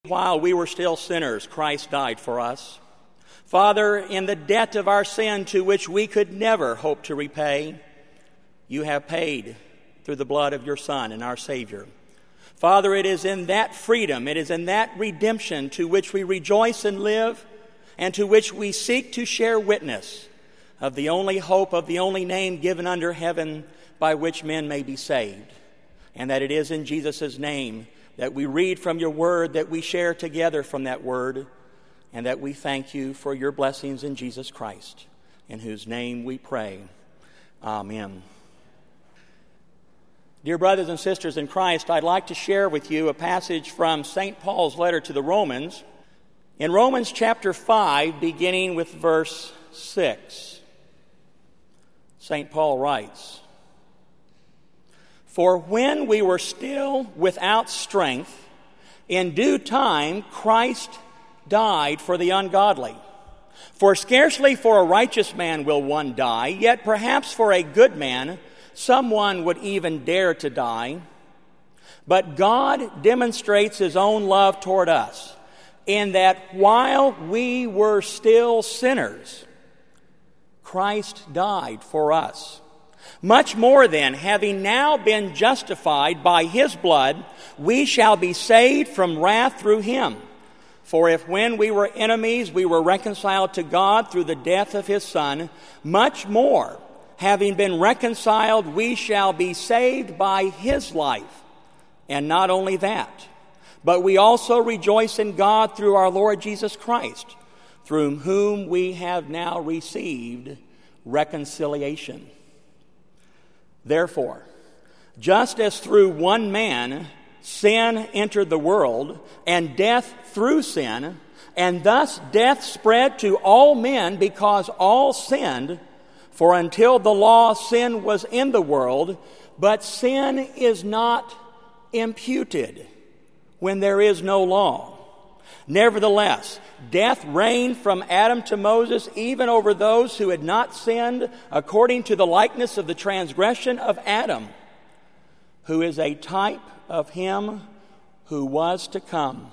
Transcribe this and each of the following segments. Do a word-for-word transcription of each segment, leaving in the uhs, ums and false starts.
while we were still sinners, Christ died for us. Father, in the debt of our sin to which we could never hope to repay, you have paid through the blood of your Son and our Savior. Father, it is in that freedom, it is in that redemption to which we rejoice and live, and to which we seek to share witness of the only hope, of the only name given under heaven by which men may be saved. And that it is in Jesus' name that we read from your word, that we share together from that word, and that we thank you for your blessings in Jesus Christ, in whose name we pray. Amen. Dear brothers and sisters in Christ, I'd like to share with you a passage from Saint Paul's letter to the Romans. In Romans chapter five, beginning with verse six, Saint Paul writes, "For when we were still without strength, in due time Christ died for the ungodly. For scarcely for a righteous man will one die, yet perhaps for a good man someone would even dare to die. But God demonstrates his own love toward us, in that while we were still sinners, Christ died for us. Much more then, having now been justified by his blood, we shall be saved from wrath through him. For if when we were enemies we were reconciled to God through the death of his Son, much more, having been reconciled, we shall be saved by his life. And not only that, but we also rejoice in God through our Lord Jesus Christ, through whom we have now received reconciliation. Therefore, just as through one man sin entered the world, and death through sin, and thus death spread to all men because all sinned, for until the law, sin was in the world, but sin is not imputed when there is no law. Nevertheless, death reigned from Adam to Moses, even over those who had not sinned, according to the likeness of the transgression of Adam, who is a type of him who was to come.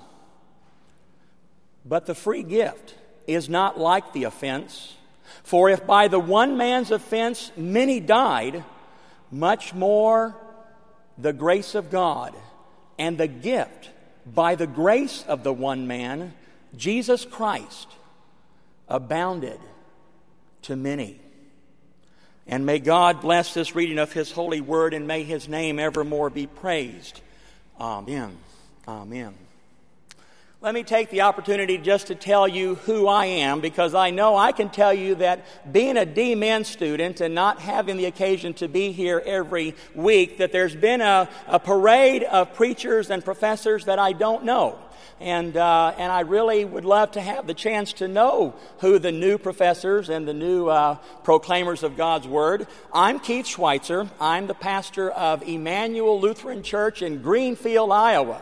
But the free gift is not like the offense. For if by the one man's offense many died, much more the grace of God and the gift by the grace of the one man, Jesus Christ, abounded to many." And may God bless this reading of his holy word, and may his name evermore be praised. Amen. Amen. Let me take the opportunity just to tell you who I am, because I know I can tell you that being a D Min student and not having the occasion to be here every week, that there's been a, a parade of preachers and professors that I don't know. And uh, and I really would love to have the chance to know who the new professors and the new uh, proclaimers of God's Word. I'm Keith Schweitzer. I'm the pastor of Emmanuel Lutheran Church in Greenfield, Iowa.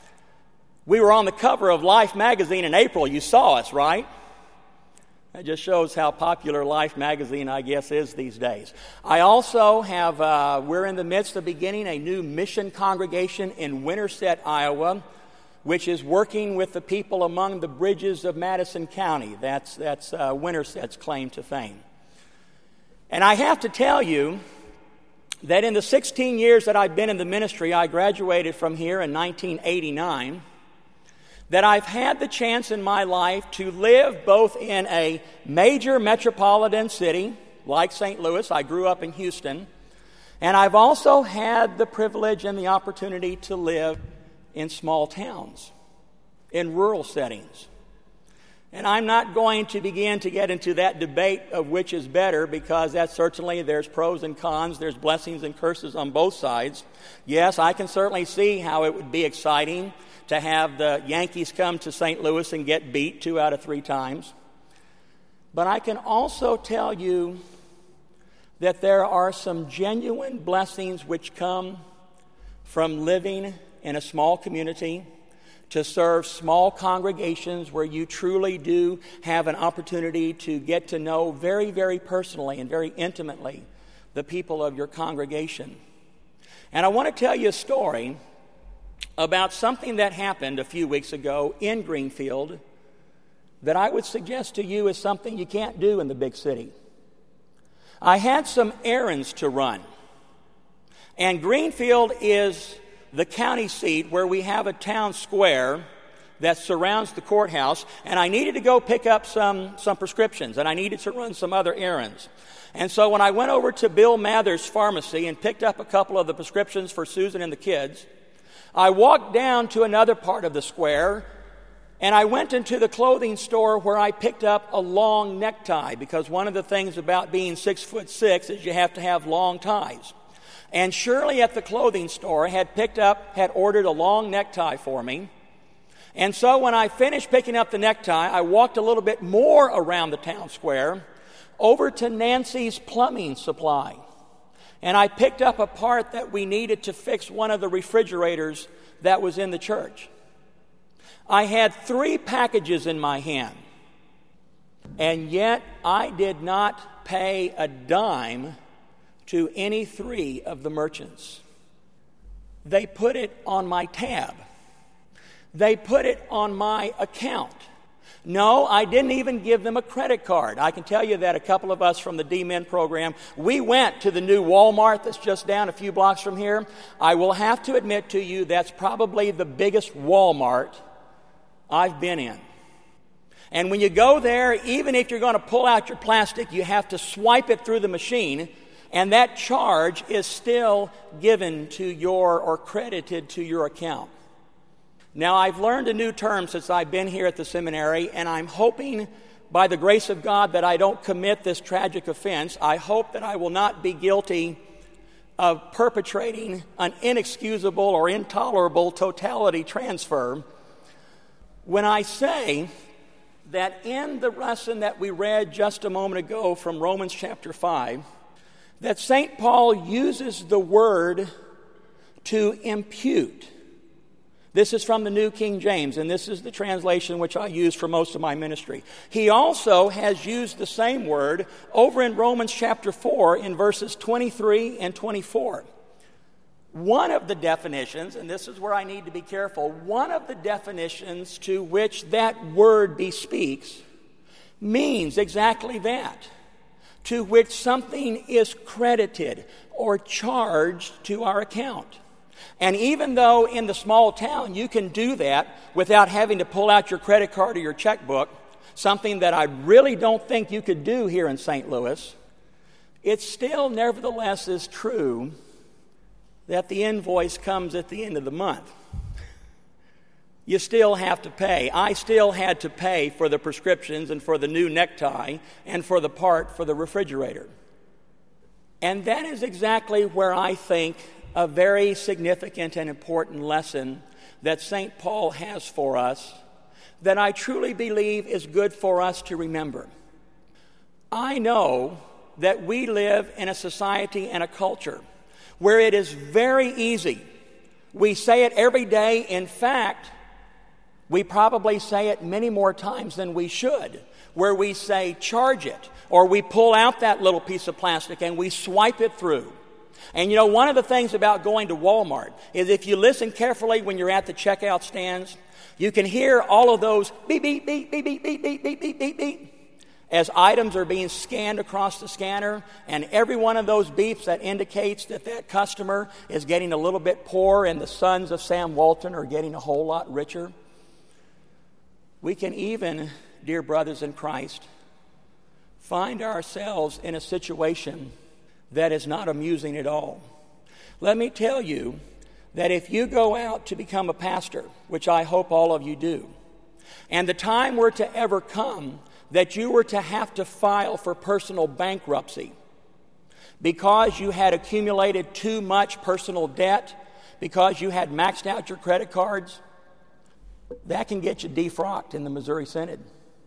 We were on the cover of Life magazine in April. You saw us, right? That just shows how popular Life magazine, I guess, is these days. I also have, uh, we're in the midst of beginning a new mission congregation in Winterset, Iowa, which is working with the people among the bridges of Madison County. That's, that's uh, Winterset's claim to fame. And I have to tell you that in the sixteen years that I've been in the ministry, I graduated from here in nineteen eighty-nine, that I've had the chance in my life to live both in a major metropolitan city like Saint Louis. I grew up in Houston. And I've also had the privilege and the opportunity to live in small towns, in rural settings. And I'm not going to begin to get into that debate of which is better, because that certainly there's pros and cons, there's blessings and curses on both sides. Yes, I can certainly see how it would be exciting to have the Yankees come to Saint Louis and get beat two out of three times. But I can also tell you that there are some genuine blessings which come from living in a small community, to serve small congregations where you truly do have an opportunity to get to know very, very personally and very intimately the people of your congregation. And I want to tell you a story about something that happened a few weeks ago in Greenfield that I would suggest to you is something you can't do in the big city. I had some errands to run, and Greenfield is the county seat where we have a town square that surrounds the courthouse, and I needed to go pick up some, some prescriptions, and I needed to run some other errands. And so when I went over to Bill Mather's pharmacy and picked up a couple of the prescriptions for Susan and the kids, I walked down to another part of the square, and I went into the clothing store where I picked up a long necktie, because one of the things about being six foot six is you have to have long ties. And Shirley at the clothing store had picked up, had ordered a long necktie for me. And so when I finished picking up the necktie, I walked a little bit more around the town square over to Nancy's Plumbing Supply. And I picked up a part that we needed to fix one of the refrigerators that was in the church. I had three packages in my hand, and yet I did not pay a dime to any three of the merchants. They put it on my tab. They put it on my account. No, I didn't even give them a credit card. I can tell you that a couple of us from the D-Men program, we went to the new Walmart that's just down a few blocks from here. I will have to admit to you that's probably the biggest Walmart I've been in. And when you go there, even if you're going to pull out your plastic, you have to swipe it through the machine, and that charge is still given to your or credited to your account. Now, I've learned a new term since I've been here at the seminary, and I'm hoping by the grace of God that I don't commit this tragic offense. I hope that I will not be guilty of perpetrating an inexcusable or intolerable totality transfer when I say that in the lesson that we read just a moment ago from Romans chapter five, that Saint Paul uses the word to impute. This is from the New King James, and this is the translation which I use for most of my ministry. He also has used the same word over in Romans chapter four in verses twenty-three and twenty-four. One of the definitions, and this is where I need to be careful, one of the definitions to which that word bespeaks means exactly that, to which something is credited or charged to our account. And even though in the small town you can do that without having to pull out your credit card or your checkbook, something that I really don't think you could do here in Saint Louis, it still nevertheless is true that the invoice comes at the end of the month. You still have to pay. I still had to pay for the prescriptions and for the new necktie and for the part for the refrigerator. And that is exactly where I think a very significant and important lesson that Saint Paul has for us that I truly believe is good for us to remember. I know that we live in a society and a culture where it is very easy. We say it every day. In fact, we probably say it many more times than we should, where we say, charge it, or we pull out that little piece of plastic and we swipe it through. And you know, one of the things about going to Walmart is if you listen carefully when you're at the checkout stands, you can hear all of those beep, beep, beep, beep, beep, beep, beep, beep, beep, beep, beep, as items are being scanned across the scanner, and every one of those beeps that indicates that that customer is getting a little bit poor and the sons of Sam Walton are getting a whole lot richer. We can even, dear brothers in Christ, find ourselves in a situation that is not amusing at all. Let me tell you that if you go out to become a pastor, which I hope all of you do, and the time were to ever come that you were to have to file for personal bankruptcy because you had accumulated too much personal debt, because you had maxed out your credit cards, that can get you defrocked in the Missouri Synod.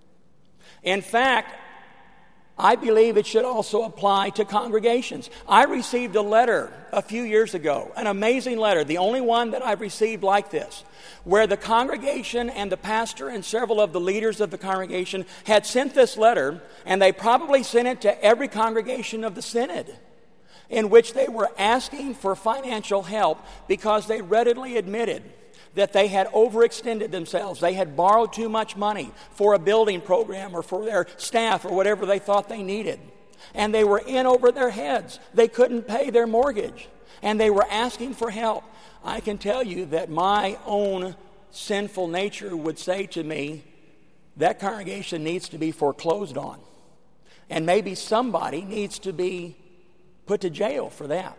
In fact, I believe it should also apply to congregations. I received a letter a few years ago, an amazing letter, the only one that I've received like this, where the congregation and the pastor and several of the leaders of the congregation had sent this letter, and they probably sent it to every congregation of the synod, in which they were asking for financial help because they readily admitted that they had overextended themselves. They had borrowed too much money for a building program or for their staff or whatever they thought they needed. And they were in over their heads. They couldn't pay their mortgage. And they were asking for help. I can tell you that my own sinful nature would say to me, that congregation needs to be foreclosed on. And maybe somebody needs to be put to jail for that.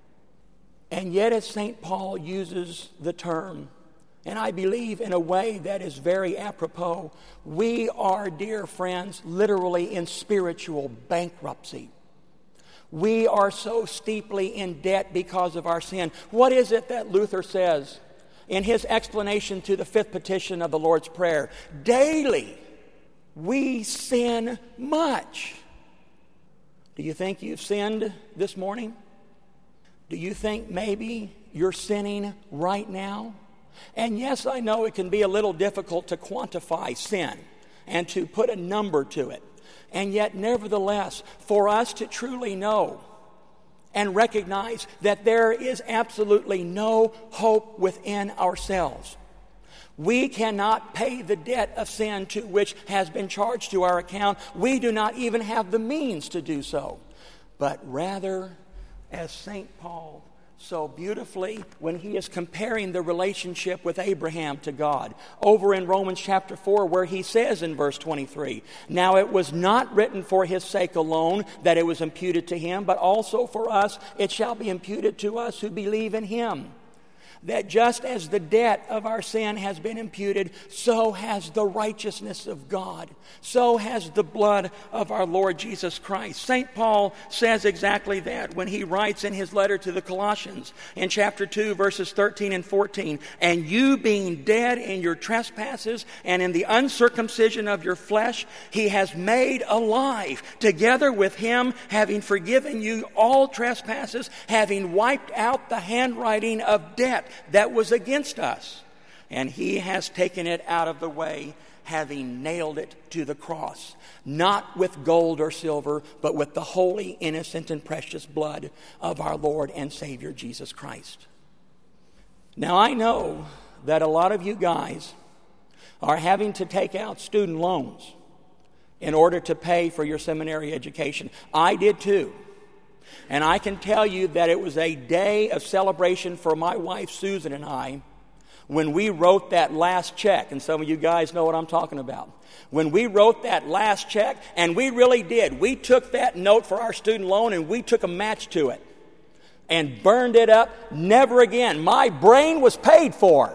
And yet as Saint Paul uses the term, and I believe in a way that is very apropos, we are, dear friends, literally in spiritual bankruptcy. We are so steeply in debt because of our sin. What is it that Luther says in his explanation to the fifth petition of the Lord's Prayer? Daily we sin much. Do you think you've sinned this morning? Do you think maybe you're sinning right now? And yes, I know it can be a little difficult to quantify sin and to put a number to it. And yet, nevertheless, for us to truly know and recognize that there is absolutely no hope within ourselves. We cannot pay the debt of sin to which has been charged to our account. We do not even have the means to do so. But rather, as Saint Paul so beautifully, when he is comparing the relationship with Abraham to God, over in Romans chapter four, where he says in verse twenty-three, now it was not written for his sake alone that it was imputed to him, but also for us it shall be imputed to us who believe in him. That just as the debt of our sin has been imputed, so has the righteousness of God. So has the blood of our Lord Jesus Christ. Saint Paul says exactly that when he writes in his letter to the Colossians in chapter two, verses thirteen and fourteen, and you being dead in your trespasses and in the uncircumcision of your flesh, he has made alive together with him, having forgiven you all trespasses, having wiped out the handwriting of debt that was against us, and he has taken it out of the way, having nailed it to the cross, not with gold or silver, but with the holy, innocent, and precious blood of our Lord and Savior Jesus Christ. Now, I know that a lot of you guys are having to take out student loans in order to pay for your seminary education. I did too. And I can tell you that it was a day of celebration for my wife Susan and I when we wrote that last check. And some of you guys know what I'm talking about. When we wrote that last check, and we really did. We took that note for our student loan and we took a match to it and burned it up. Never again. My brain was paid for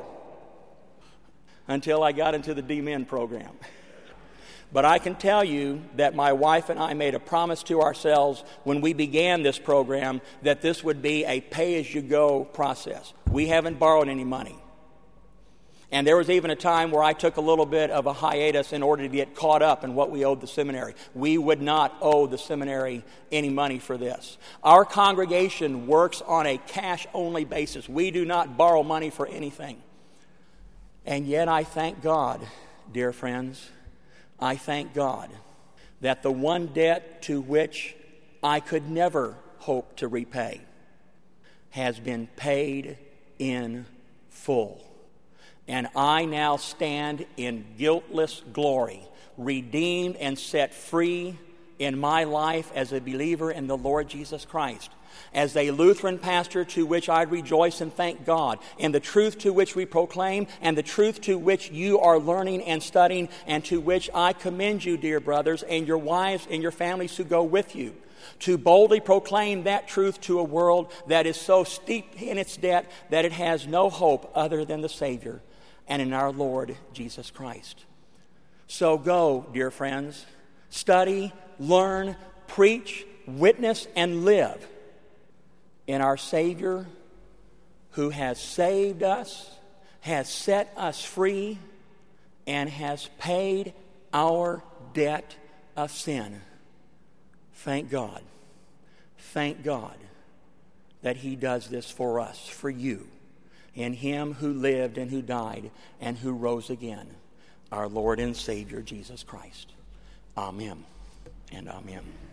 until I got into the D Min program. But I can tell you that my wife and I made a promise to ourselves when we began this program that this would be a pay-as-you-go process. We haven't borrowed any money. And there was even a time where I took a little bit of a hiatus in order to get caught up in what we owed the seminary. We would not owe the seminary any money for this. Our congregation works on a cash-only basis. We do not borrow money for anything. And yet I thank God, dear friends, I thank God that the one debt to which I could never hope to repay has been paid in full. And I now stand in guiltless glory, redeemed and set free in my life as a believer in the Lord Jesus Christ. As a Lutheran pastor, to which I rejoice and thank God, in the truth to which we proclaim and the truth to which you are learning and studying, and to which I commend you, dear brothers, and your wives and your families who go with you, to boldly proclaim that truth to a world that is so steep in its debt that it has no hope other than the Savior and in our Lord Jesus Christ. So go, dear friends, study, learn, preach, witness, and live in our Savior who has saved us, has set us free, and has paid our debt of sin. Thank God. Thank God that He does this for us, for you, in Him who lived and who died and who rose again, our Lord and Savior, Jesus Christ. Amen and amen.